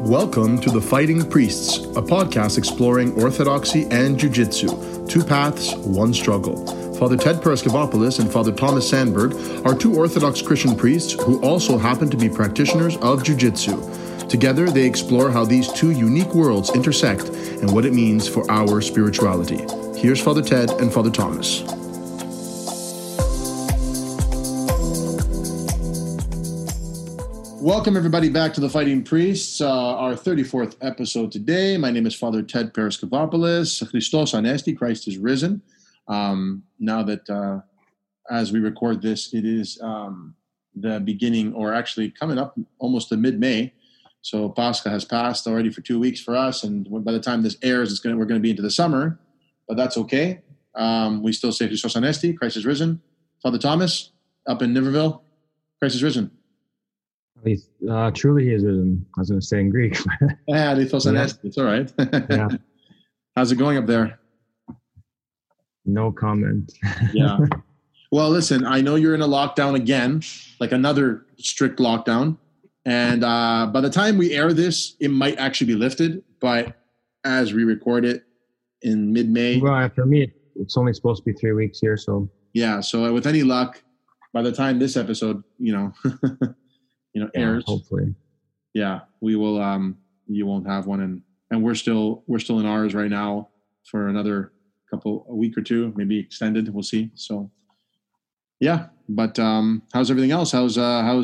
Welcome to The Fighting Priests, a podcast exploring orthodoxy and jiu-jitsu, two paths, one struggle. Father Ted Paraskevopoulos and Father Thomas Sandberg are two Orthodox Christian priests who also happen to be practitioners of jiu-jitsu. Together, they explore how these two unique worlds intersect and what it means for our spirituality. Here's Father Ted and Father Thomas. Welcome, everybody, back to The Fighting Priests, our 34th episode today. My name is Father Ted Paraskevopoulos. Christos Anesti, Christ is risen. Now that, as we record this, it is the beginning, or actually coming up almost to mid-May. So Pascha has passed already for 2 weeks for us, and by the time this airs, we're going to be into the summer, but that's okay. We still say Christos Anesti, Christ is risen. Father Thomas, up in Niverville, Christ is risen. Truly he is risen. I was going to say in Greek. Yeah, it's all right. Yeah. How's it going up there? No comment. Yeah. Well, listen, I know you're in a lockdown again, like another strict lockdown. And by the time we air this, it might actually be lifted. But as we record it in mid-May. Well, for me, it's only supposed to be 3 weeks here. So yeah. So with any luck, by the time this episode, airs. Hopefully. Yeah, we will. You won't have one, and we're still in ours right now for another a week or two, maybe extended. We'll see. So, yeah. But how's everything else? How's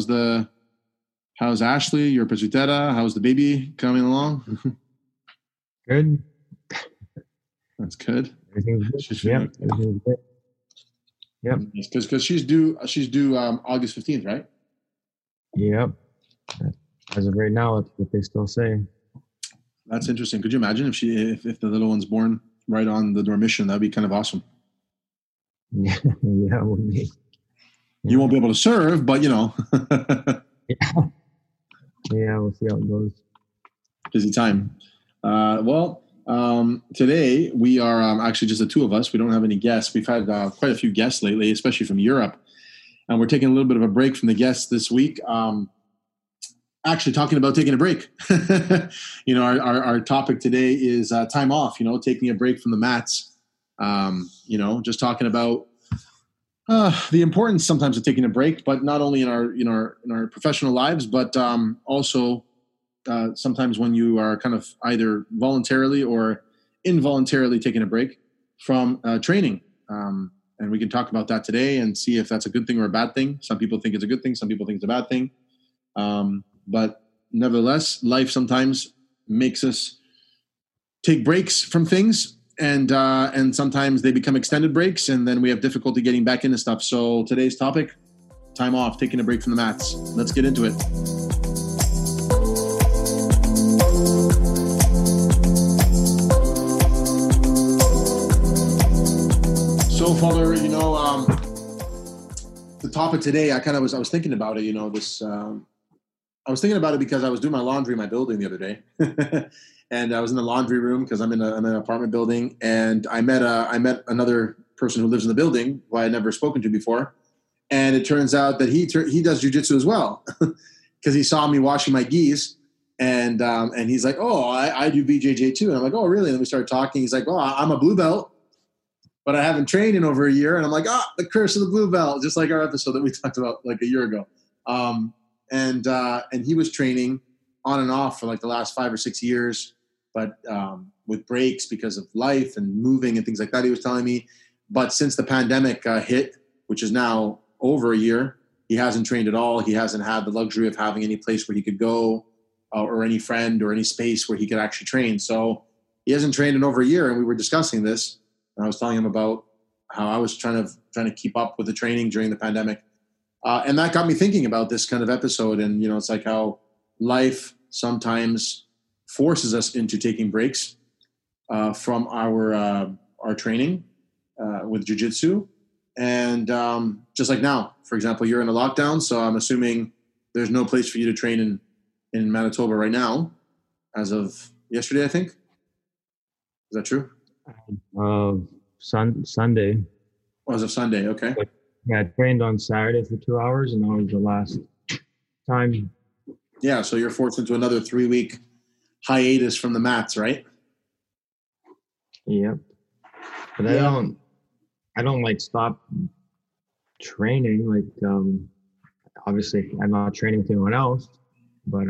Ashley, your presbytera? How's the baby coming along? Good. That's good. Everything's good. Everything's good. Yep. Because she's due August 15th, right? Yep. As of right now, that's what they still say. That's interesting. Could you imagine if the little one's born right on the Dormition? That'd be kind of awesome. Yeah, it would be. You won't be able to serve, but Yeah, we'll see how it goes. Busy time. Today we are actually just the two of us. We don't have any guests. We've had quite a few guests lately, especially from Europe. And we're taking a little bit of a break from the guests this week. Actually talking about taking a break. Our topic today is time off, taking a break from the mats. Just talking about the importance sometimes of taking a break, but not only in our professional lives, but also sometimes when you are kind of either voluntarily or involuntarily taking a break from training. And we can talk about that today and see if that's a good thing or a bad thing. Some people think it's a good thing. Some people think it's a bad thing. But nevertheless, life sometimes makes us take breaks from things, and sometimes they become extended breaks, and then we have difficulty getting back into stuff. So today's topic, time off, taking a break from the mats. Let's get into it. So, Father, the topic today, I was thinking about it, I was thinking about it because I was doing my laundry in my building the other day. And I was in the laundry room because I'm in an apartment building, and I met another person who lives in the building who I had never spoken to before. And it turns out that he does jiu-jitsu as well because he saw me washing my gis. And he's like, oh, I do BJJ too. And I'm like, oh, really? And then we started talking. He's like, oh, I'm a blue belt, but I haven't trained in over a year. And I'm like, the curse of the blue belt, just like our episode that we talked about like a year ago. And he was training on and off for like the last 5 or 6 years, but with breaks because of life and moving and things like that, he was telling me. But since the pandemic hit, which is now over a year, he hasn't trained at all. He hasn't had the luxury of having any place where he could go or any friend or any space where he could actually train. So he hasn't trained in over a year, and we were discussing this. And I was telling him about how I was trying to keep up with the training during the pandemic. And that got me thinking about this kind of episode. And, it's like how life sometimes forces us into taking breaks from our training with jiu-jitsu. And just like now, for example, you're in a lockdown. So I'm assuming there's no place for you to train in Manitoba right now as of yesterday, I think. Is that true? Sunday. Oh, as of Sunday, okay. Yeah, I trained on Saturday for 2 hours, and that was the last time. Yeah, so you're forced into another 3 week hiatus from the mats, right? Yep. But Yeah. I don't like stop training. Like, obviously I'm not training with anyone else, but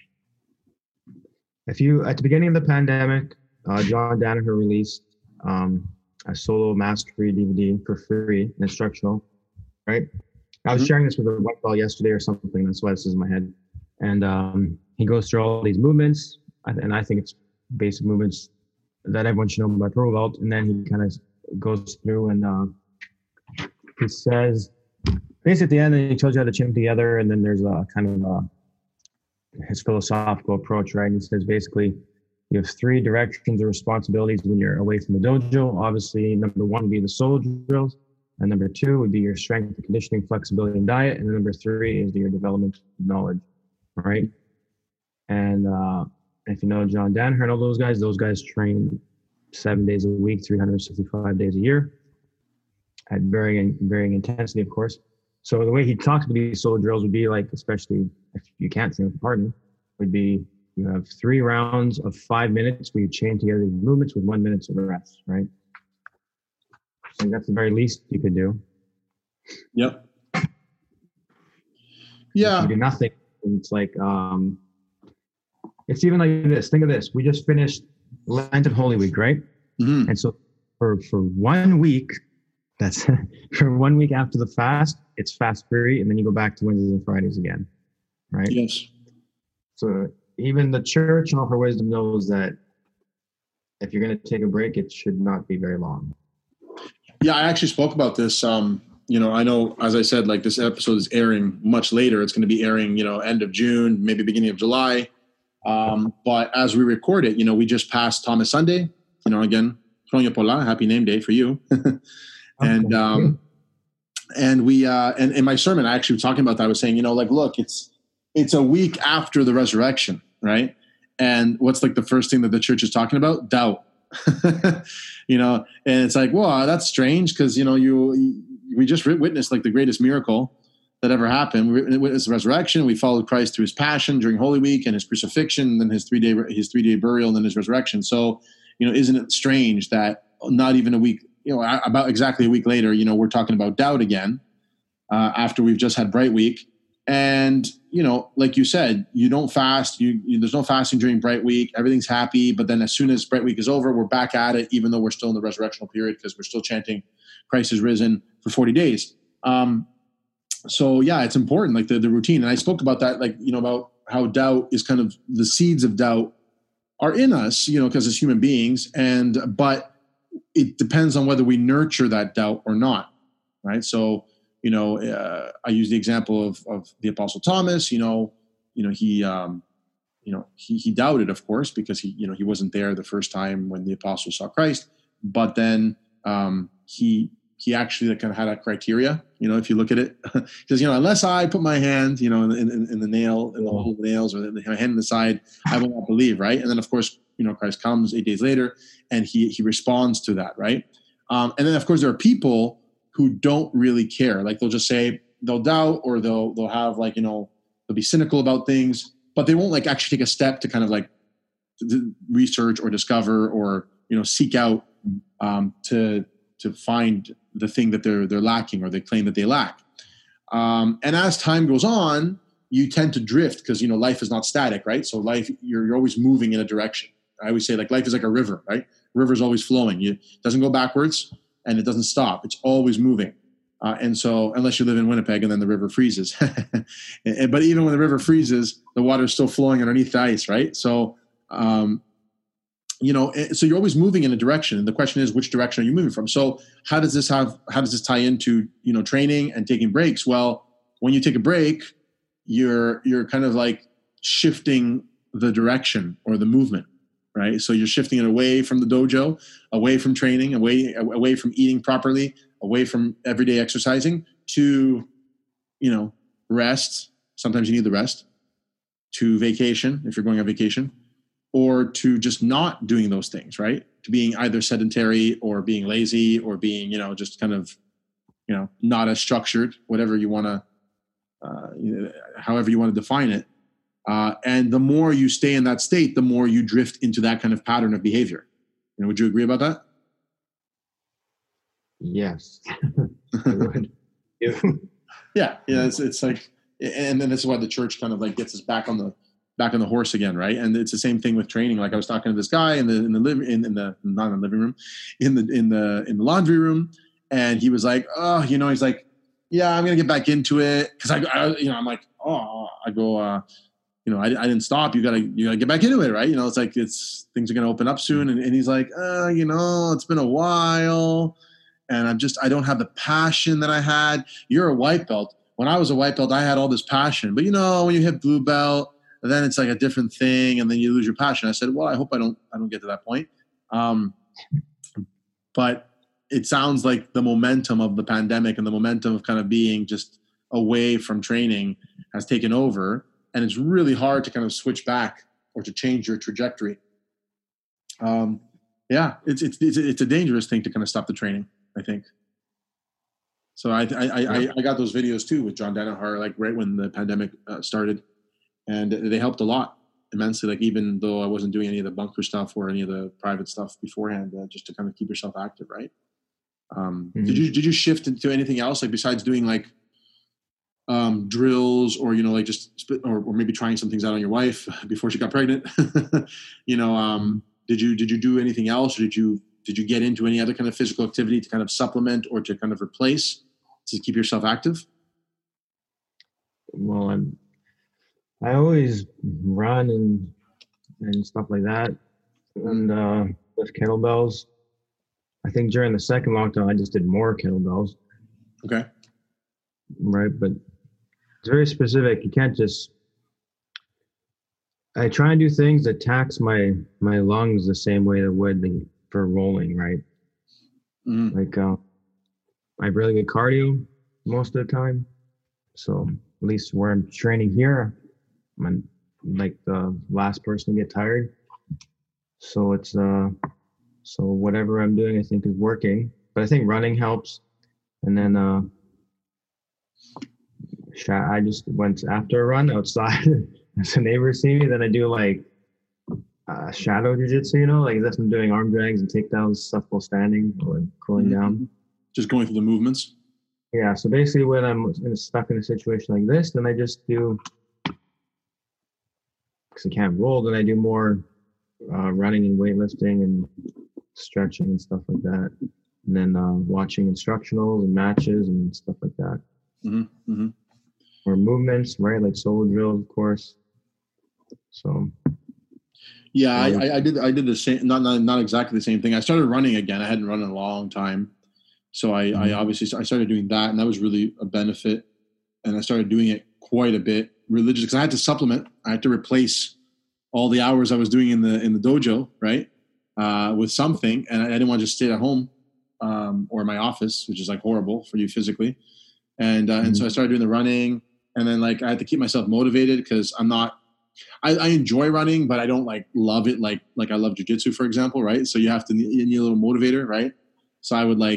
if you at the beginning of the pandemic, John Danaher released a solo mastery DVD for free, an instructional, right? I was Mhm. sharing this with a white belt yesterday or something. That's why this is in my head. And he goes through all these movements, and I think it's basic movements that everyone should know about pro belt. And then he kind of goes through and he says, basically at the end, he tells you how to chain together, and then there's a kind of his philosophical approach, right? And he says basically you have three directions or responsibilities when you're away from the dojo. Obviously, number one would be the solo drills. And number two would be your strength and conditioning, flexibility, and diet. And number three is your development of knowledge, right? And if you know John Danaher and all those guys train 7 days a week, 365 days a year at varying intensity, of course. So the way he talks about these solo drills would be like, especially if you can't train with a partner, would be you have 3 rounds of 5 minutes where you chain together these movements with 1 minute of rest, right? So that's the very least you could do. Yep. If Yeah. you do nothing, it's like it's even like this. Think of this: we just finished Lent and Holy Week, right? Mhm. And so for 1 week, that's for 1 week after the fast, it's fast free, and then you go back to Wednesdays and Fridays again, right? Yes. So even the church in all her wisdom knows that if you're going to take a break, it should not be very long. Yeah, I actually spoke about this. I know, as I said, like this episode is airing much later. It's going to be airing, end of June, maybe beginning of July. But as we record it, we just passed Thomas Sunday. Again, Sonia Pola, happy name day for you. And we and in my sermon, I actually was talking about that. I was saying, look, it's a week after the resurrection, right? And what's like the first thing that the church is talking about? Doubt. And it's like, well, that's strange because we just witnessed like the greatest miracle that ever happened. We witnessed the resurrection. We followed Christ through his passion during Holy Week and his crucifixion, and then his 3-day burial, and then his resurrection. So, isn't it strange that not even a week, about exactly a week later, we're talking about doubt again after we've just had Bright Week. And, like you said, you don't fast. There's no fasting during Bright Week. Everything's happy. But then as soon as Bright Week is over, we're back at it, even though we're still in the resurrectional period because we're still chanting Christ is risen for 40 days. So, yeah, it's important, like the routine. And I spoke about that, like, about how doubt is kind of the seeds of doubt are in us, because as human beings. But it depends on whether we nurture that doubt or not, right? So, I use the example of the Apostle Thomas. He doubted, of course, because he wasn't there the first time when the apostles saw Christ. But then he actually kind of had a criteria. If you look at it, because unless I put my hand, in the nail, in the hole of the nails, or my hand in the side, I will not believe, right? And then, of course, Christ comes 8 days later, and he responds to that, right? And then, of course, there are people who don't really care. Like they'll just say they'll doubt, or they'll have like, they'll be cynical about things, but they won't like actually take a step to kind of like research or discover or, seek out to find the thing that they're lacking or they claim that they lack. And as time goes on, you tend to drift because, life is not static, right? So life, you're always moving in a direction. I always say like life is like a river, right? River is always flowing. It doesn't go backwards. And it doesn't stop. It's always moving. And so unless you live in Winnipeg and then the river freezes. But even when the river freezes, the water is still flowing underneath the ice, right? So, so you're always moving in a direction. And the question is, which direction are you moving from? So how does this tie into, training and taking breaks? Well, when you take a break, you're kind of like shifting the direction or the movement. Right. So you're shifting it away from the dojo, away from training, away from eating properly, away from everyday exercising to, rest. Sometimes you need the rest, to vacation, if you're going on vacation, or to just not doing those things, right? To being either sedentary or being lazy or being, just kind of, not as structured, whatever you want to, however you want to define it. And the more you stay in that state, the more you drift into that kind of pattern of behavior. Would you agree about that? Yes. I would. Yeah. It's like, and then this is why the church kind of like gets us back on the horse again, right? And it's the same thing with training. Like I was talking to this guy in the living room, in the laundry room, and he was like, oh, he's like, yeah, I'm gonna get back into it because I'm like, oh, I go, I didn't stop. You gotta get back into it, right? It's like things are gonna open up soon, and he's like, it's been a while, and I don't have the passion that I had. You're a white belt. When I was a white belt, I had all this passion, but when you hit blue belt, then it's like a different thing, and then you lose your passion. I said, well, I hope I don't get to that point. But it sounds like the momentum of the pandemic and the momentum of kind of being just away from training has taken over, and it's really hard to kind of switch back or to change your trajectory. It's a dangerous thing to kind of stop the training, I think. So I got those videos too with John Danaher, like right when the pandemic started, and they helped a lot immensely. Like even though I wasn't doing any of the bunker stuff or any of the private stuff beforehand, just to kind of keep yourself active, right? Did you shift into anything else, like besides doing like drills or like just or maybe trying some things out on your wife before she got pregnant? Did you do anything else, or did you get into any other kind of physical activity to kind of supplement or to kind of replace to keep yourself active? Well, I always run and stuff like that, and with kettlebells. I think during the second lockdown, I just did more kettlebells. Okay. Right, but it's very specific. You can't just. I try and do things that tax my lungs the same way that would for rolling, right? Mm-hmm. Like I have really good cardio most of the time, so at least where I'm training here, I'm like the last person to get tired. So it's so whatever I'm doing, I think is working. But I think running helps, and then I just went after a run outside. As the neighbors see me, then I do like shadow jiu-jitsu, like that's I'm doing arm drags and takedowns, stuff while standing or cooling down. Just going through the movements. Yeah, so basically when I'm stuck in a situation like this, then I just do, because I can't roll, then I do more running and weightlifting and stretching and stuff like that. And then watching instructionals and matches and stuff like that. Mm-hmm. Mm-hmm. Or movements, right? Like solo drills, of course. So. Yeah, I did the same, not exactly the same thing. I started running again. I hadn't run in a long time. So I obviously started doing that, and that was really a benefit. And I started doing it quite a bit religious because I had to supplement. I had to replace all the hours I was doing in the dojo, right, with something. And I didn't want to just stay at home or my office, which is like horrible for you physically. And so I started doing the running, and then like I had to keep myself motivated because I enjoy running, but I don't like love it like I love jiu-jitsu, for example, right? So you need a little motivator, right? So I would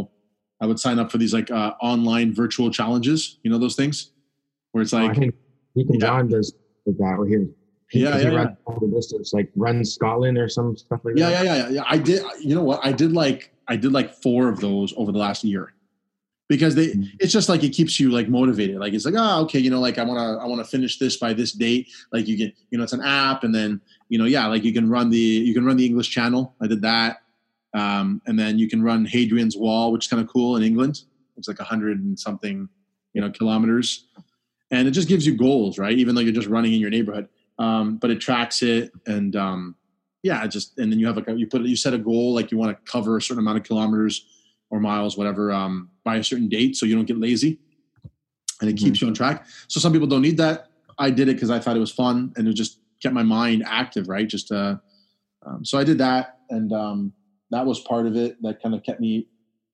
I would sign up for these like online virtual challenges, those things where it's like, I think Ethan John does that where he runs the distance, like run Scotland or some stuff like that. Yeah. I did. You know what? I did like 4 of those over the last year. Because it's just like it keeps you like motivated. Like it's like, okay, like I want to finish this by this date. Like you get, it's an app, and then like you can run the English Channel. I did that, and then you can run Hadrian's Wall, which is kind of cool in England. It's like 100 and something, kilometers, and it just gives you goals, right? Even though you're just running in your neighborhood, but it tracks it, and and then you have you set a goal, like you want to cover a certain amount of kilometers or miles, whatever, by a certain date, so you don't get lazy, and it keeps you on track. So some people don't need that. I did it because I thought it was fun, and it just kept my mind active, right? Just so I did that, and that was part of it that kind of kept me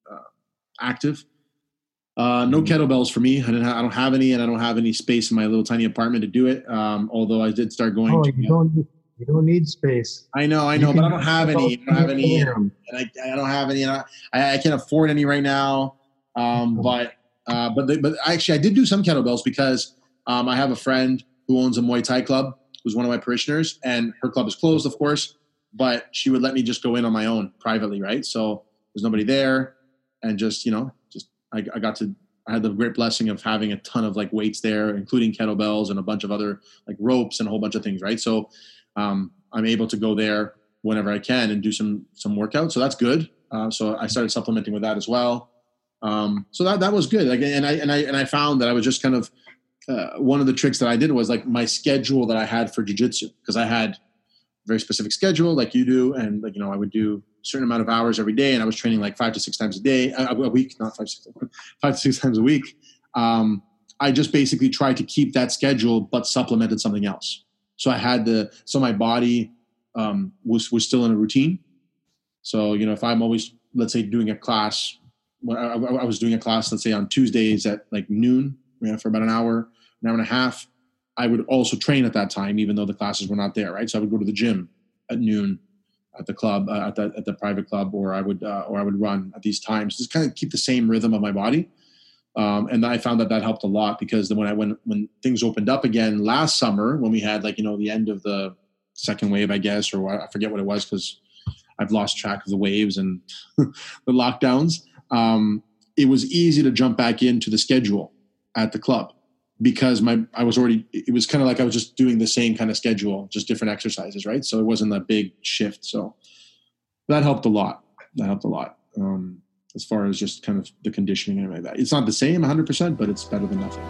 active. No kettlebells for me. I don't have any, and I don't have any space in my little tiny apartment to do it. Although I did start going. You don't need space. I know, but I don't have any. I don't have any, and I don't have any, and I can't afford any right now. But actually, I did do some kettlebells because I have a friend who owns a Muay Thai club, who's one of my parishioners, and her club is closed, of course, but she would let me just go in on my own privately, right? So there's nobody there, and just, I had the great blessing of having a ton of like weights there, including kettlebells and a bunch of other like ropes and a whole bunch of things, right? So I'm able to go there whenever I can and do some workouts. So that's good. So I started supplementing with that as well. So that was good. Like, and I found that I was just kind of, one of the tricks that I did was like my schedule that I had for jiu-jitsu, because I had a very specific schedule like you do. And like, I would do a certain amount of hours every day, and I was training like 5 to 6 times a week, not 5 to 6 times a week. I just basically tried to keep that schedule, but supplemented something else. So I had so my body was still in a routine. So, if I'm always, let's say, doing a class, I was doing a class, let's say on Tuesdays at like noon, for about an hour and a half, I would also train at that time, even though the classes were not there, right? So I would go to the gym at noon at the club, at the private club, or I would run at these times, just kind of keep the same rhythm of my body. And I found that helped a lot, because then when things opened up again last summer, when we had like, the end of the second wave, I guess, or I forget what it was, because I've lost track of the waves and the lockdowns. It was easy to jump back into the schedule at the club, because it was kind of like I was just doing the same kind of schedule, just different exercises, right? So it wasn't a big shift. So that helped a lot. As far as just kind of the conditioning and like that. It's not the same 100%, but it's better than nothing.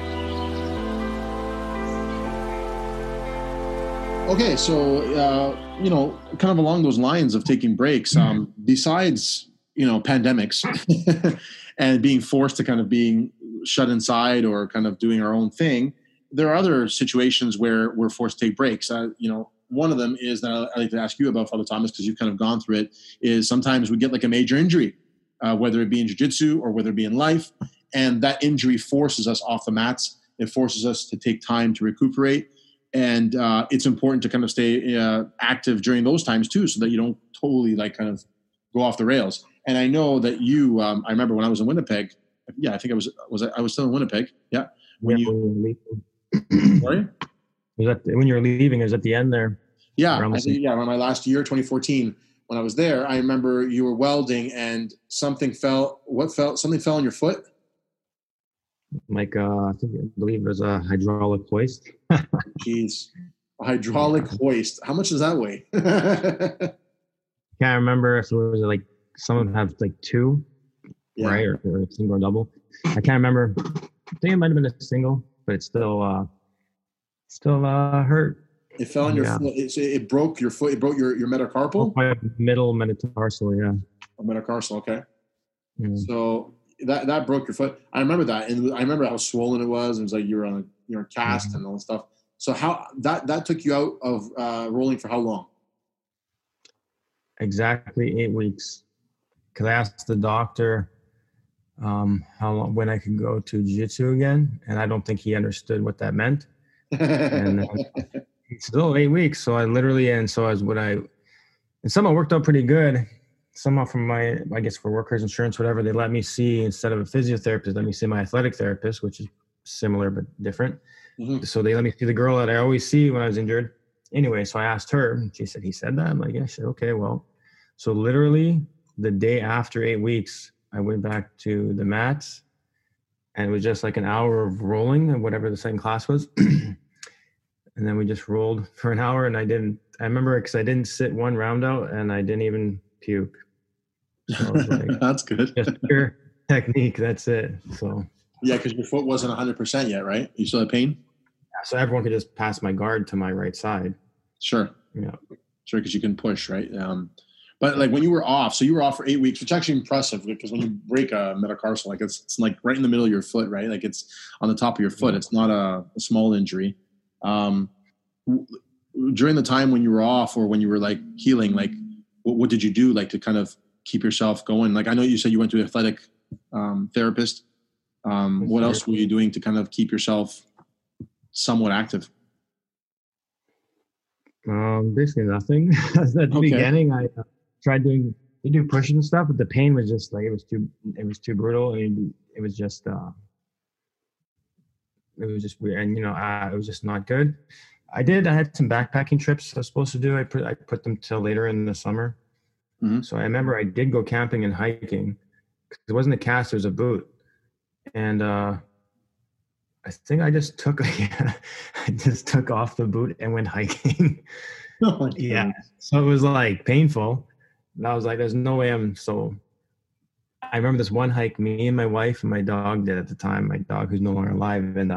Okay, so kind of along those lines of taking breaks, besides pandemics and being forced to kind of being shut inside or kind of doing our own thing, there are other situations where we're forced to take breaks. One of them is that I like to ask you about, Father Thomas, because you've kind of gone through it, is sometimes we get like a major injury, whether it be in jiu-jitsu or whether it be in life, and that injury forces us off the mats. It forces us to take time to recuperate. And it's important to kind of stay active during those times too, so that you don't totally like kind of go off the rails. And I know that you, I remember when I was in Winnipeg. Yeah, I think I was still in Winnipeg. Yeah. Sorry? When you were leaving, it was at the end there. Yeah. Around my last year, 2014, when I was there, I remember you were welding and something fell. Something fell on your foot? Like, I believe it was a hydraulic hoist. Jeez. A hydraulic hoist. How much does that weigh? Can't remember if it was like, some of them have like two, right? Or a single or double. I can't remember. I think it might have been a single, but it still hurt. It fell on your foot. It broke your foot. It broke your metacarpal? My middle metatarsal, yeah. A metatarsal, okay. Mm. So that broke your foot. I remember that. And I remember how swollen it was. It was like you were on a cast and all that stuff. So how that took you out of rolling for how long? Exactly 8 weeks. Because I asked the doctor how long, when I could go to jiu-jitsu again, and I don't think he understood what that meant. And he said, 8 weeks. So I literally, and somehow worked out pretty good. Somehow from for workers' insurance, whatever, they let me see, instead of a physiotherapist, let me see my athletic therapist, which is similar but different. Mm-hmm. So they let me see the girl that I always see when I was injured. Anyway, so I asked her, and she said, he said that? I'm like, yeah. She said, okay, well. So literally the day after 8 weeks, I went back to the mats, and it was just like an hour of rolling and whatever the second class was. And then we just rolled for an hour, and I remember because I didn't sit one round out, and I didn't even puke. So I was like, that's good. Just pure technique. That's it. So yeah, because your foot wasn't 100% yet, right? You still had pain? Yeah, so everyone could just pass my guard to my right side. Sure. Yeah. Sure, because you can push, right? But like when you were off, so you were off for 8 weeks, which is actually impressive, because when you break a metatarsal, like it's like right in the middle of your foot, right? Like it's on the top of your foot. It's not a small injury. During the time when you were off, or when you were like healing, like what did you do like to kind of keep yourself going? Like I know you said you went to an athletic therapist. What else were you doing to kind of keep yourself somewhat active? Basically nothing. At the beginning, I tried to do pushing and stuff, but the pain was just like, it was too brutal. And it was just, It was just weird, and it was just not good. I had some backpacking trips I was supposed to do. I put them till later in the summer. Mhm. So I remember I did go camping and hiking. It wasn't a cast; it was a boot, and I think I just took I just took off the boot and went hiking. Oh my Yeah. God. So it was like painful. And I was like, there's no way I'm so. I remember this one hike me and my wife and my dog did at the time, my dog who's no longer alive. And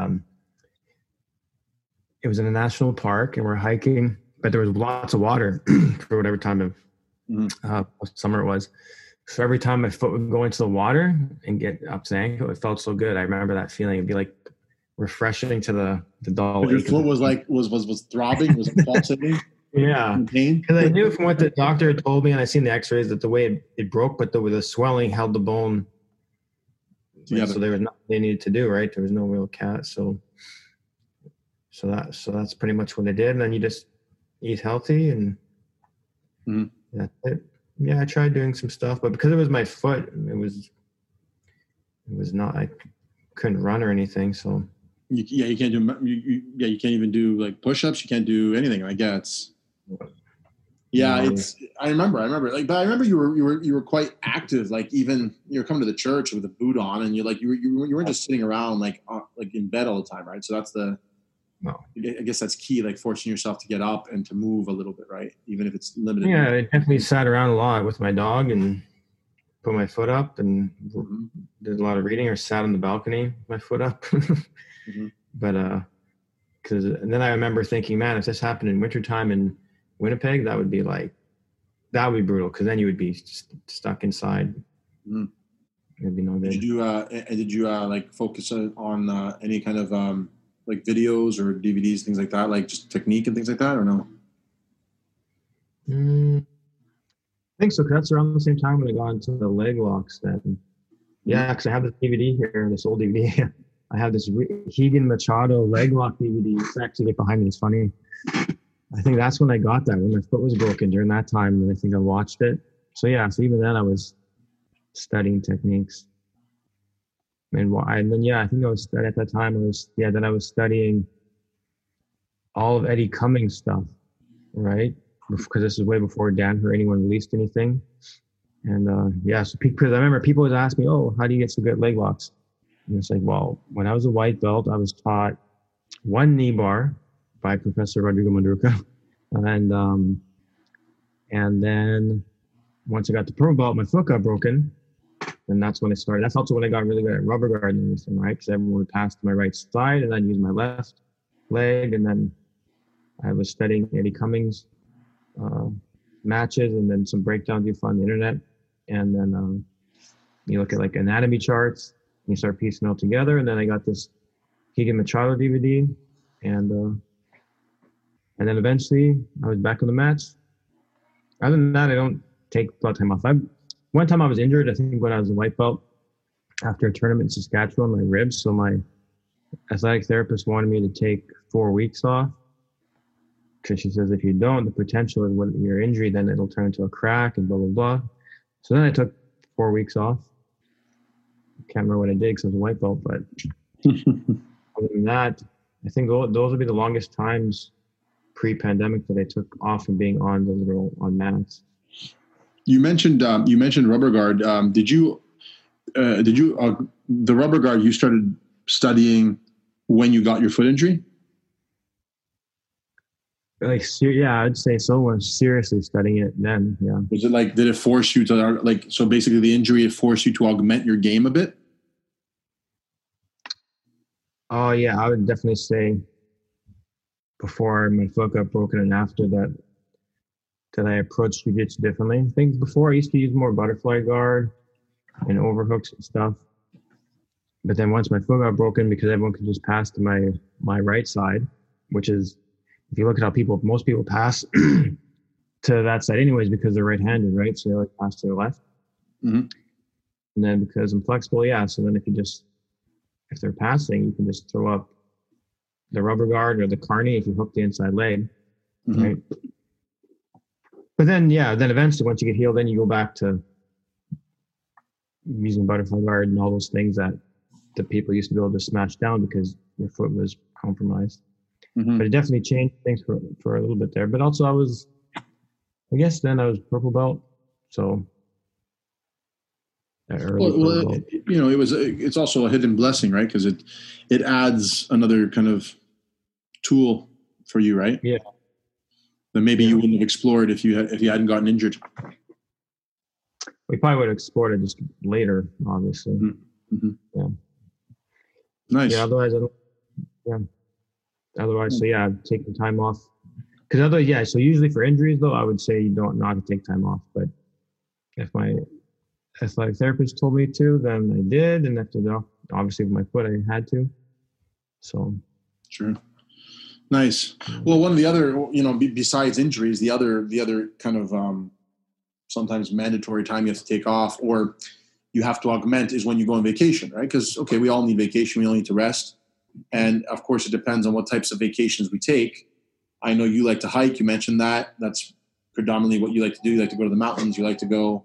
it was in a national park and we're hiking, but there was lots of water for whatever time of summer it was. So every time my foot would go into the water and get up to the ankle, it felt so good. I remember that feeling. It'd be like refreshing to the dull. But your foot was like was throbbing, was it pulsating? Yeah, In pain? because I knew from what the doctor had told me, and I seen the X-rays that the way it broke, but the swelling held the bone together. So there was nothing they needed to do. Right, there was no real cast. So that's pretty much what they did. And then you just eat healthy, and that's it. Yeah, I tried doing some stuff, but because it was my foot, it was not. I couldn't run or anything. So you can't do. You can't even do like push-ups. You can't do anything. I guess. Yeah, I remember like, but I remember you were quite active. Like even you were coming to the church with a boot on, and you weren't just sitting around like in bed all the time, right? So that's I guess that's key, like forcing yourself to get up and to move a little bit, right? Even if it's limited. Yeah, I definitely sat around a lot with my dog and put my foot up and did a lot of reading, or sat on the balcony, my foot up. But and then I remember thinking, man, if this happened in wintertime in Winnipeg, that would be brutal, because then you would be stuck inside. It'd be no good. Did you like focus on any kind of like videos or DVDs, things like that, like just technique and things like that, or no? I think so. 'Cause that's around the same time when I got into the leg locks. Then, yeah, because I have this DVD here, this old DVD. I have this Higan Machado leg lock DVD. It's actually like behind me. It's funny. I think that's when I got that, when my foot was broken during that time, and I think I watched it. So yeah, so even then I was studying techniques. And then I think I was at that time. I was studying all of Eddie Cummings stuff, right? Because this is way before Danaher or anyone released anything. And so because I remember people would ask me, "Oh, how do you get so good at leg locks?" And it's like, well, when I was a white belt, I was taught one knee bar by Professor Rodrigo Mandruca, and then once I got to purple belt, my foot got broken. And that's when I started. That's also when I got really good at rubber guard and everything, right? Because everyone would pass to my right side, and then use my left leg. And then I was studying Eddie Cummings matches, and then some breakdowns you find on the internet. And then you look at like anatomy charts, and you start piecing it all together. And then I got this Higan Machado DVD, and then eventually I was back on the mats. Other than that, I don't take a lot of time off. One time I was injured, I think when I was a white belt, after a tournament in Saskatchewan, my ribs. So my athletic therapist wanted me to take 4 weeks off, because she says if you don't, the potential is when your injury, then it'll turn into a crack and blah, blah, blah. So then I took 4 weeks off. Can't remember what I did because I was a white belt, but other than that, I think those would be the longest times pre-pandemic that I took off from being on mats. You mentioned rubber guard. Did you the rubber guard you started studying when you got your foot injury? I'd say so. When seriously studying it then, yeah. Was it like, did it force you to so basically the injury, it forced you to augment your game a bit? Oh yeah, I would definitely say before my foot got broken and after that I approached jiu-jitsu differently. I think before I used to use more butterfly guard and overhooks and stuff. But then once my foot got broken, because everyone could just pass to my right side, which is, if you look at how most people pass to that side anyways, because they're right-handed, right? So they like pass to their left. And then because I'm flexible, so then if they're passing, you can just throw up the rubber guard or the carney if you hook the inside leg, right? But then eventually once you get healed, then you go back to using butterfly guard and all those things that the people used to be able to smash down, because your foot was compromised. Mm-hmm. But it definitely changed things for a little bit there. But also I guess then I was purple belt. So it's also a hidden blessing, right? Because it adds another kind of tool for you, right? Yeah. That maybe you wouldn't have explored if you hadn't gotten injured. We probably would have explored it just later, obviously. Mm-hmm. Yeah. Nice. Yeah. Otherwise, so yeah, I've taken time off. Because so usually for injuries though, I would say you don't not to take time off. But if my athletic therapist told me to, then I did, and obviously with my foot, I had to. So. Sure. Nice. Well, one of the other, besides injuries, the other kind of sometimes mandatory time you have to take off or you have to augment is when you go on vacation, right? Because, okay, we all need vacation. We all need to rest. And, of course, it depends on what types of vacations we take. I know you like to hike. You mentioned that. That's predominantly what you like to do. You like to go to the mountains. You like to go,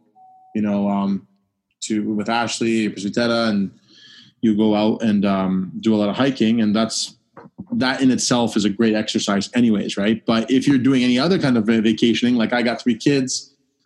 with Ashley or Presbytera, and you go out and do a lot of hiking. And that in itself is a great exercise anyways, right? But if you're doing any other kind of vacationing, like I got 3 kids,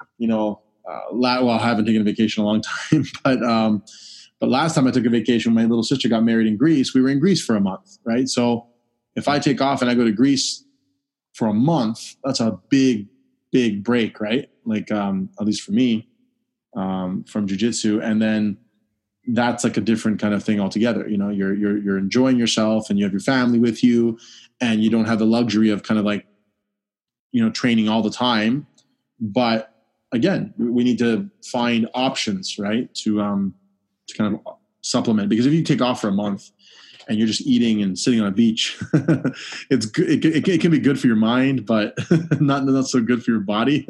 I haven't taken a vacation in a long time, but last time I took a vacation, my little sister got married in Greece. We were in Greece for a month, right? So if I take off and I go to Greece for a month, that's a big, big break, right? Like, at least for me, from jiu-jitsu. And then that's like a different kind of thing altogether. You're enjoying yourself and you have your family with you and you don't have the luxury of kind of like, training all the time. But again, we need to find options, right? To kind of supplement, because if you take off for a month and you're just eating and sitting on a beach, it's good. It can be good for your mind, but not so good for your body.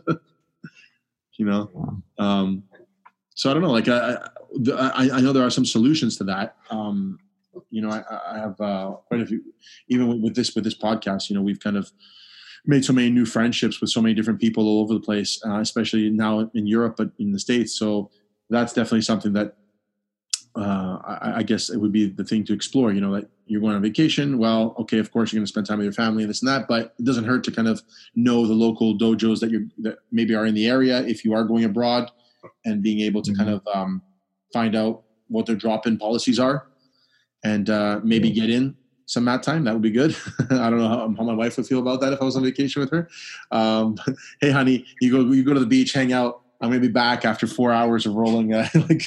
So I don't know, like I know there are some solutions to that. I have quite a few, even with this podcast, we've kind of made so many new friendships with so many different people all over the place, especially now in Europe, but in the States. So that's definitely something that I guess it would be the thing to explore, that you're going on vacation. Well, okay, of course you're going to spend time with your family and this and that, but it doesn't hurt to kind of know the local dojos that maybe are in the area if you are going abroad, and being able to kind of find out what their drop-in policies are, and maybe get in some mat time. That would be good. I don't know how my wife would feel about that if I was on vacation with her. Hey, honey, you go to the beach, hang out. I'm going to be back after 4 hours of rolling. Yeah.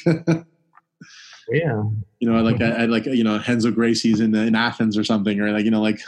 Renzo Gracie's in Athens or something, or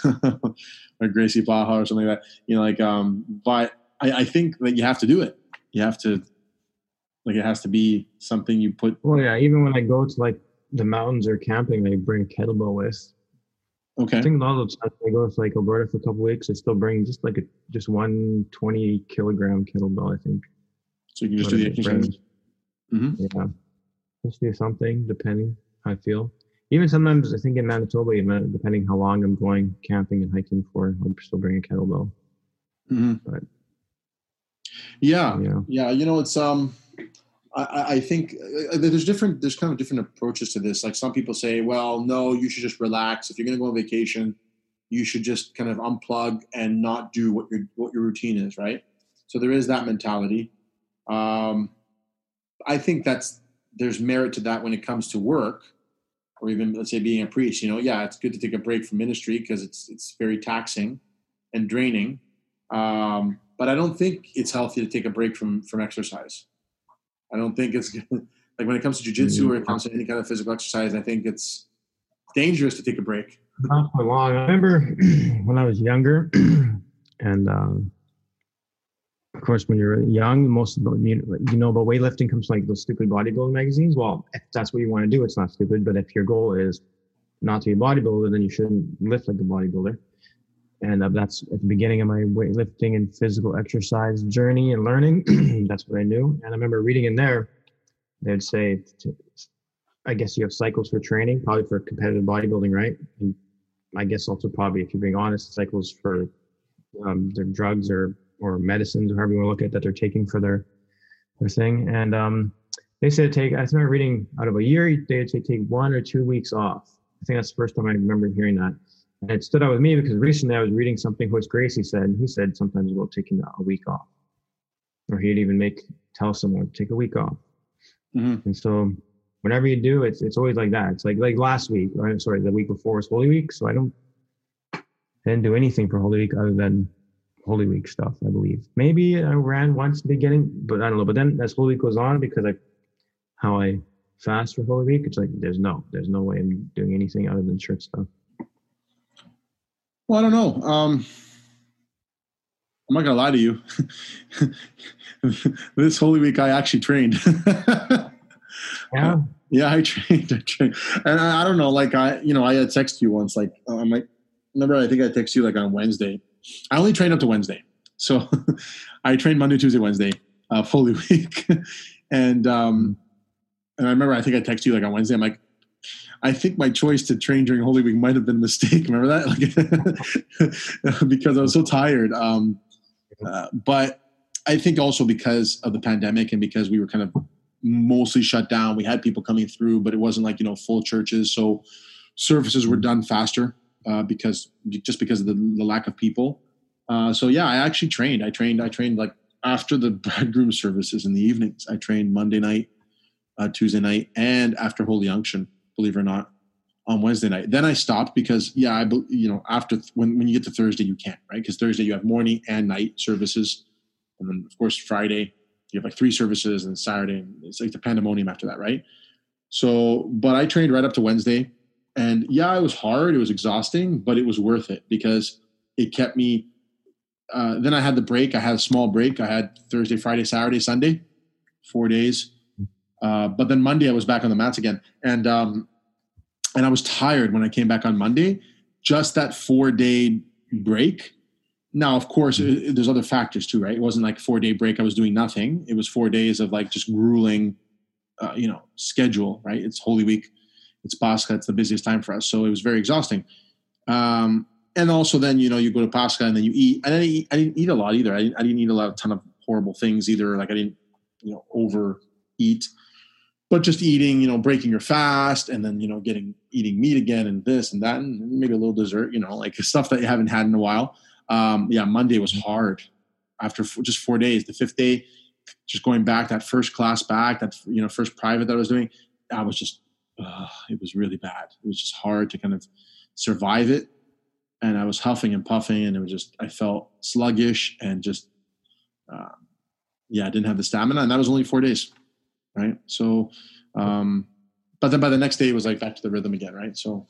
or Gracie Baja or something like that. But I think that you have to do it. You have to, it has to be something you put. Well, yeah. Even when I go to the mountains or camping, I bring a kettlebell with. Okay. I think a lot of the times I go to Alberta for a couple of weeks, I still bring just one 20 kilogram kettlebell, I think. So you can just do the exercise. Mm-hmm. Yeah. Just do something, depending how I feel. Even sometimes I think in Manitoba, depending how long I'm going camping and hiking for, I'll still bring a kettlebell. Mm-hmm. But yeah. It's I think there's kind of different approaches to this. Like some people say, well, no, you should just relax. If you're going to go on vacation, you should just kind of unplug and not do what your routine is, right? So there is that mentality. I think there's merit to that when it comes to work, or even, let's say, being a priest. It's good to take a break from ministry because it's very taxing and draining. But I don't think it's healthy to take a break from exercise. I don't think it's good. Like when it comes to jiu-jitsu or it comes to any kind of physical exercise, I think it's dangerous to take a break. Not for long. I remember when I was younger, and of course, when you're young, most about about weightlifting comes from those stupid bodybuilding magazines. Well, if that's what you want to do, it's not stupid. But if your goal is not to be a bodybuilder, then you shouldn't lift like a bodybuilder. And that's at the beginning of my weightlifting and physical exercise journey and learning. That's what I knew. And I remember reading in there, they'd say, I guess you have cycles for training, probably for competitive bodybuilding, right? And I guess also probably, if you're being honest, cycles for their drugs or medicines, or however you want to look at that they're taking for their thing. And they said I started reading out of a year, they'd say take 1 or 2 weeks off, I think that's the first time I remember hearing that. And it stood out with me because recently I was reading something Horace Gracie said, and he said sometimes about taking a week off, or he'd even tell someone take a week off. Mm-hmm. And so whenever you do, it's always like that. It's like last week, or sorry, the week before was Holy Week, so I didn't do anything for Holy Week other than Holy Week stuff, I believe. Maybe I ran once in the beginning, but I don't know. But then as Holy Week goes on, because how I fast for Holy Week, it's like there's no way I'm doing anything other than church stuff. Well, I don't know. I'm not gonna lie to you. This Holy Week, I actually trained. Yeah. Yeah, I trained, and I don't know. Like I had texted you once. Like remember, I think I texted you like on Wednesday. I only trained up to Wednesday, so I trained Monday, Tuesday, Wednesday, Holy Week, and I remember I think I texted you like on Wednesday. I'm like, I think my choice to train during Holy Week might have been a mistake. Remember that? Like, because I was so tired. But I think also because of the pandemic and because we were kind of mostly shut down, we had people coming through, but it wasn't like, full churches. So services were done faster because of the lack of people. So yeah, I actually trained. I trained like after the bridegroom services in the evenings. I trained Monday night, Tuesday night, and after Holy Unction, believe it or not, on Wednesday night. Then I stopped because after when you get to Thursday, you can't, right? Because Thursday you have morning and night services. And then of course Friday you have like 3 services, and Saturday it's like the pandemonium after that, right? So, but I trained right up to Wednesday, and yeah, it was hard. It was exhausting, but it was worth it because it kept me. Then I had the break. I had a small break. I had Thursday, Friday, Saturday, Sunday, 4 days. But then Monday I was back on the mats again. And I was tired when I came back on Monday, just that 4-day break. Now, of course, there's other factors too, right? It wasn't like a 4-day break. I was doing nothing. It was 4 days of like just grueling, schedule, right? It's Holy Week. It's Pascha. It's the busiest time for us. So it was very exhausting. And also then, you go to Pascha and then you eat. And I didn't eat a lot either. I didn't eat a ton of horrible things either. Like I didn't, overeat. But just eating, breaking your fast, and then, eating meat again, and this and that, and maybe a little dessert, like stuff that you haven't had in a while. Monday was hard after just 4 days. The 5th day, just going back, that first class back, that, first private that I was doing, I was just, it was really bad. It was just hard to kind of survive it. And I was huffing and puffing, and it was just, I felt sluggish and just, I didn't have the stamina, and that was only 4 days. Right. So, but then by the next day it was like back to the rhythm again. Right. So,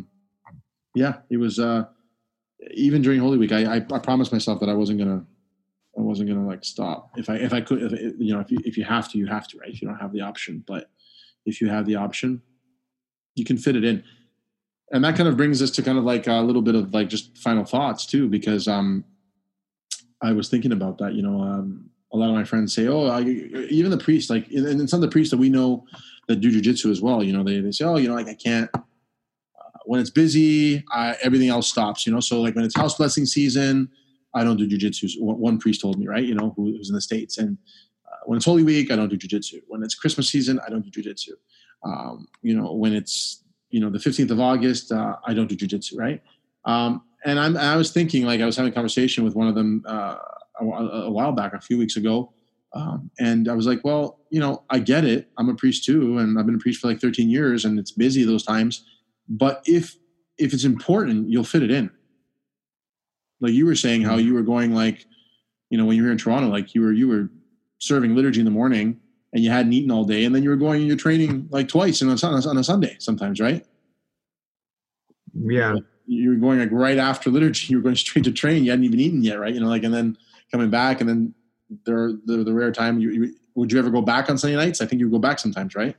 it was, even during Holy Week, I promised myself that I wasn't gonna like stop. If I could, if you have to, you have to, right? If you don't have the option, but if you have the option, you can fit it in. And that kind of brings us to kind of like a little bit of like just final thoughts too, because, I was thinking about that, a lot of my friends say, even the priests, like, and some of the priests that we know that do jujitsu as well, they say, like I can't, when it's busy, everything else stops, so like when it's house blessing season, I don't do jujitsu. One priest told me, right, who's in the States. And when it's Holy Week, I don't do jujitsu. When it's Christmas season, I don't do jujitsu. When it's, the 15th of August, I don't do jujitsu, right? And I was thinking, like, I was having a conversation with one of them, a while back, a few weeks ago. And I was like, well, I get it. I'm a priest too. And I've been a priest for like 13 years and it's busy those times. But if it's important, you'll fit it in. Like you were saying how you were going, like, when you were here in Toronto, like you were serving liturgy in the morning and you hadn't eaten all day. And then you were going and you're training like twice on a Sunday sometimes, right? Yeah. You were going like right after liturgy, you were going straight to train. You hadn't even eaten yet, right? And then coming back, and then the rare time would you ever go back on Sunday nights? I think you would go back sometimes, right?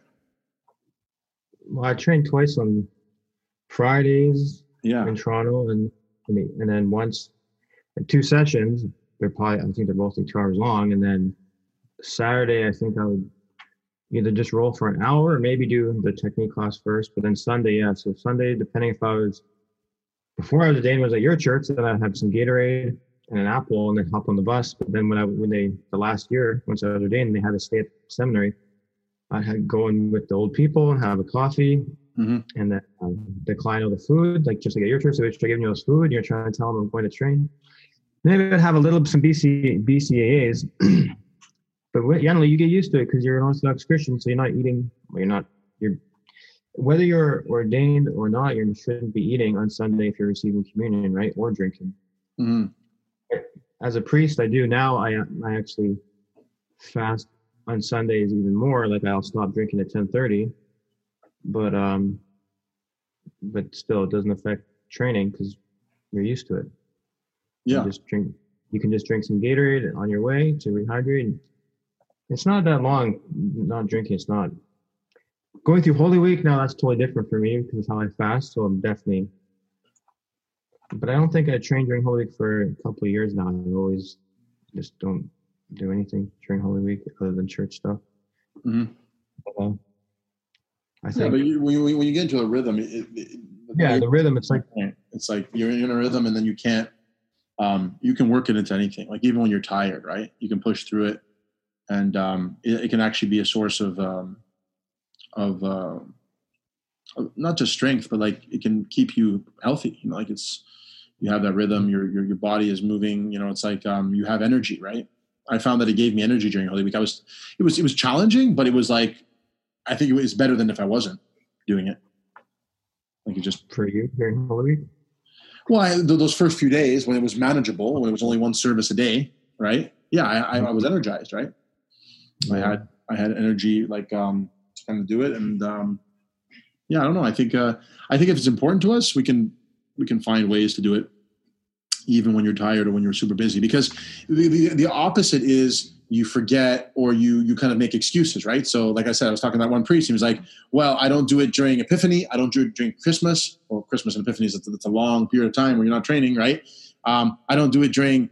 Well, I trained twice on Fridays in Toronto, and then once, 2 sessions. I think they're both like 2 hours long, and then Saturday I think I would either just roll for an hour or maybe do the technique class first. But then Sunday, so Sunday, depending if I was before I was ordained, was at your church, then I'd have some Gatorade and an apple and then hop on the bus. But then the last year, once I was ordained, they had to stay at the seminary, I had go in with the old people and have a coffee and then decline all the food, like just to get your turn. So they're giving you those food, you're trying to tell them I'm going to train. Maybe I'd have a little some BCAAs, but generally you get used to it because you're an Orthodox Christian, so you're not eating. You're whether you're ordained or not, you shouldn't be eating on Sunday if you're receiving communion, right, or drinking. Mm-hmm. As a priest, I do now. I actually fast on Sundays even more. Like I'll stop drinking at 10:30, but still it doesn't affect training because you're used to it. Yeah. You can just drink some Gatorade on your way to rehydrate. It's not that long not drinking. It's not going through Holy Week now. That's totally different for me because of how I fast. So I'm definitely. But I don't think I trained during Holy Week for a couple of years now. I always just don't do anything during Holy Week other than church stuff. Mm-hmm. I think. Yeah, but when you get into a rhythm, the rhythm. It's like you're in a rhythm, and then you can't. You can work it into anything. Like even when you're tired, right? You can push through it, and it can actually be a source of not just strength, but like it can keep you healthy. You know, like you have that rhythm. Your body is moving. You know, it's like you have energy, right? I found that it gave me energy during Holy Week. It was challenging, but it was like I think it was better than if I wasn't doing it. Like it just for you during Holy Week. Well, those first few days when it was manageable, when it was only one service a day, right? Yeah, I was energized, right? Yeah. I had energy like to kind of do it, and I don't know. I think if it's important to us, we can find ways to do it, even when you're tired or when you're super busy. Because the opposite is you forget or you kind of make excuses, right? So, like I said, I was talking to that one priest. He was like, "Well, I don't do it during Epiphany. I don't do it during Christmas. Well, Christmas and Epiphany it's a long period of time where you're not training, right? I don't do it during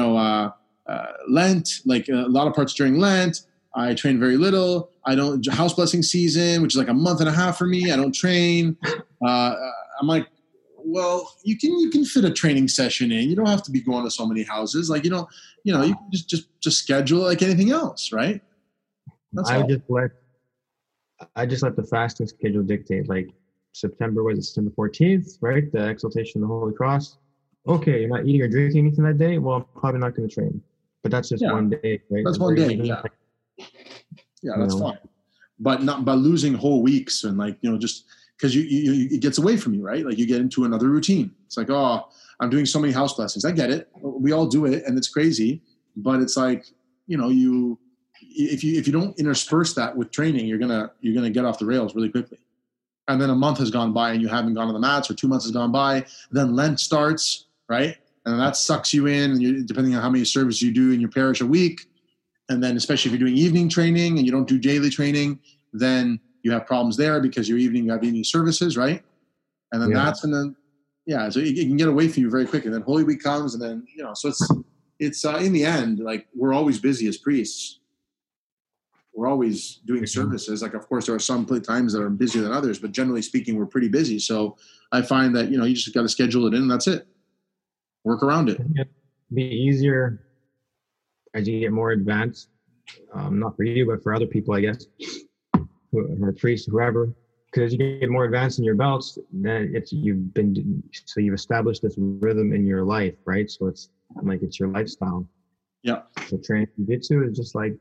Lent, like a lot of parts during Lent. I train very little. I don't house blessing season, which is like a month and a half for me. I don't train. I'm like, well, you can fit a training session in. You don't have to be going to so many houses. Like, you can just schedule it like anything else, right? I just let the fasting schedule dictate. Like September 14th, right? The exaltation of the Holy Cross. Okay, you're not eating or drinking anything that day. Well, I'm probably not going to train. But that's just one day, right? That's one day, yeah. Yeah, that's fine. But not by losing whole weeks and just because you it gets away from you, right? Like you get into another routine. It's like, oh, I'm doing so many house blessings. I get it. We all do it, and it's crazy. But it's like, if you don't intersperse that with training, you're gonna get off the rails really quickly. And then a month has gone by and you haven't gone on the mats, or 2 months has gone by. Then Lent starts, right? And that sucks you in, and depending on how many services you do in your parish a week. And then especially if you're doing evening training and you don't do daily training, then you have problems there because you have evening services, right? And then so it can get away from you very quickly. And then Holy Week comes, and then, so it's in the end, like we're always busy as priests. We're always doing services. Like, of course, there are some times that are busier than others, but generally speaking, we're pretty busy. So I find that, you just got to schedule it in and that's it. Work around it. It'd be easier as you get more advanced, not for you, but for other people, I guess, or priests, whoever, because you get more advanced in your belts, then you've established this rhythm in your life, right? So it's like, it's your lifestyle. Yeah. So training jiu-jitsu is just like,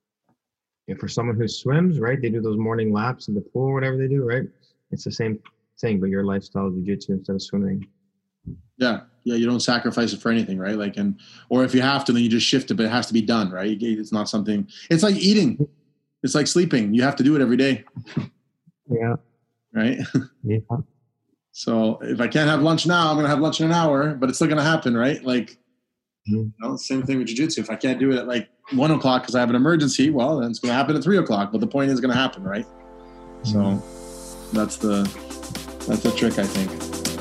for someone who swims, right? They do those morning laps in the pool or whatever they do, right? It's the same thing, but your lifestyle is jiu-jitsu instead of swimming. Yeah. You don't sacrifice it for anything, right? Like, or if you have to, then you just shift it, but it has to be done, right? It's not something. It's like eating. It's like sleeping. You have to do it every day. Yeah. Right. Yeah. So if I can't have lunch now, I'm going to have lunch in an hour, but it's still going to happen, right? Like, same thing with jiu-jitsu. If I can't do it at like 1 o'clock because I have an emergency, well, then it's going to happen at 3 o'clock. But the point is going to happen, right? So that's the trick, I think.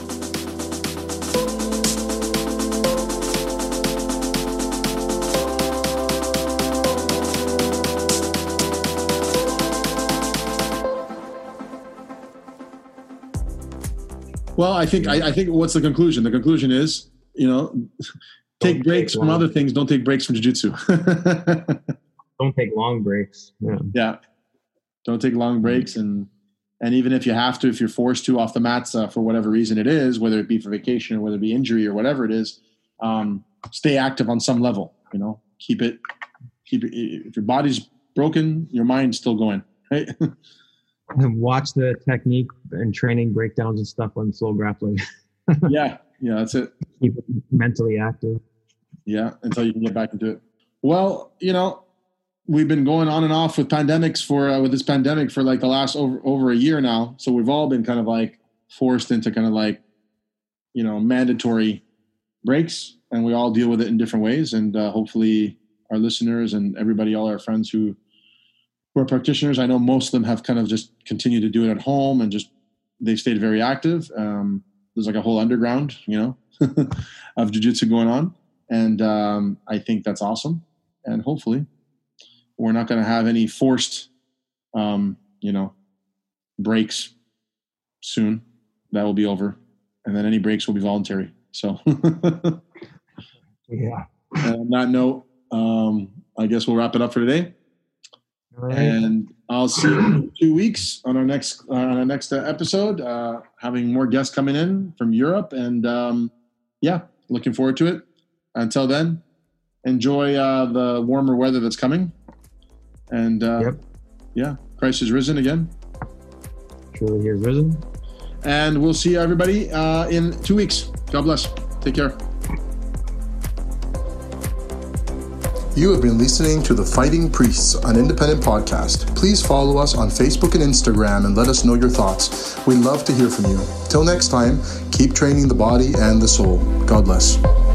Well, I think what's the conclusion? The conclusion is, take breaks from other things. Don't take breaks from jiu-jitsu. Don't take long breaks. Yeah. Don't take long breaks, and And even if you have to, if you're forced to off the mats for whatever reason it is, whether it be for vacation or whether it be injury or whatever it is, stay active on some level. Keep it. If your body's broken, your mind's still going. Right. And watch the technique and training breakdowns and stuff on Flow Grappling. Yeah, that's it. Keep it mentally active. Yeah, until you can get back into it. Well, we've been going on and off with pandemics with this pandemic for like the last over a year now. So we've all been kind of like forced into kind of like, mandatory breaks, and we all deal with it in different ways. And hopefully our listeners and everybody, all our friends who are practitioners, I know most of them have kind of just continued to do it at home and just they've stayed very active. There's like a whole underground, of jiu-jitsu going on. And I think that's awesome. And hopefully we're not going to have any forced, breaks soon. That will be over. And then any breaks will be voluntary. So yeah. And on that note, I guess we'll wrap it up for today. All right. And I'll see you in 2 weeks on our next episode, having more guests coming in from Europe. And looking forward to it. Until then, enjoy the warmer weather that's coming. And Christ is risen again. Truly he is risen. And we'll see everybody in 2 weeks. God bless. Take care. You have been listening to the Fighting Priests, an independent podcast. Please follow us on Facebook and Instagram and let us know your thoughts. We'd love to hear from you. Till next time, keep training the body and the soul. God bless.